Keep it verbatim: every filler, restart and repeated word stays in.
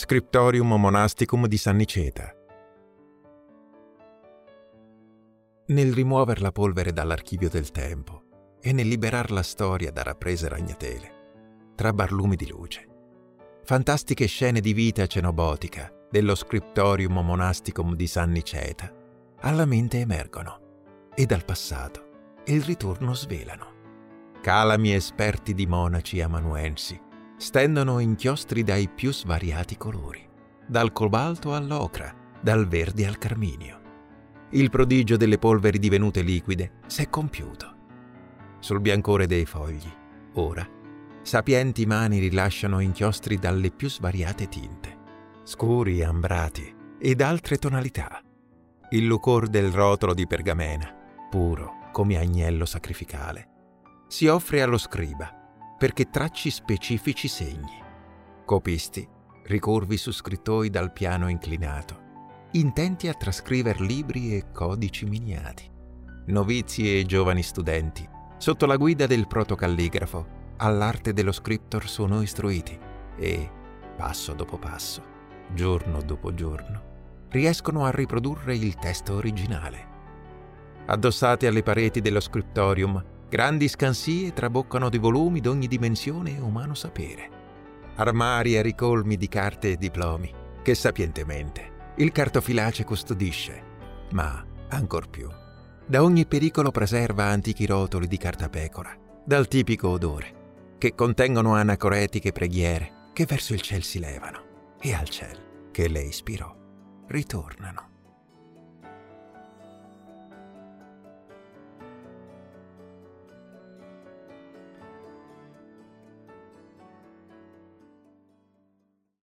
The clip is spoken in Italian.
Scriptorium Monasticum di San Niceta. Nel rimuover la polvere dall'archivio del tempo e nel liberar la storia da rapprese ragnatele, tra barlumi di luce, fantastiche scene di vita cenobotica dello Scriptorium Monasticum di San Niceta alla mente emergono e dal passato il ritorno svelano. Calami esperti di monaci amanuensi stendono inchiostri dai più svariati colori, dal cobalto all'ocra, dal verde al carminio. Il prodigio delle polveri divenute liquide s'è compiuto. Sul biancore dei fogli, ora, sapienti mani rilasciano inchiostri dalle più svariate tinte, scuri, ambrati ed altre tonalità. Il lucor del rotolo di pergamena, puro come agnello sacrificale, si offre allo scriba perché tracci specifici segni. Copisti ricurvi su scrittoi dal piano inclinato, intenti a trascriver libri e codici miniati. Novizi e giovani studenti, sotto la guida del protocalligrafo, all'arte dello scriptor sono istruiti e, passo dopo passo, giorno dopo giorno, riescono a riprodurre il testo originale. Addossati alle pareti dello scriptorium, grandi scansie traboccano di volumi d'ogni dimensione e umano sapere. Armadi a ricolmi di carte e diplomi, che sapientemente il cartofilace custodisce, ma, ancor più, da ogni pericolo preserva antichi rotoli di cartapecora, dal tipico odore, che contengono anacoretiche preghiere che verso il ciel si levano e al ciel che le ispirò ritornano.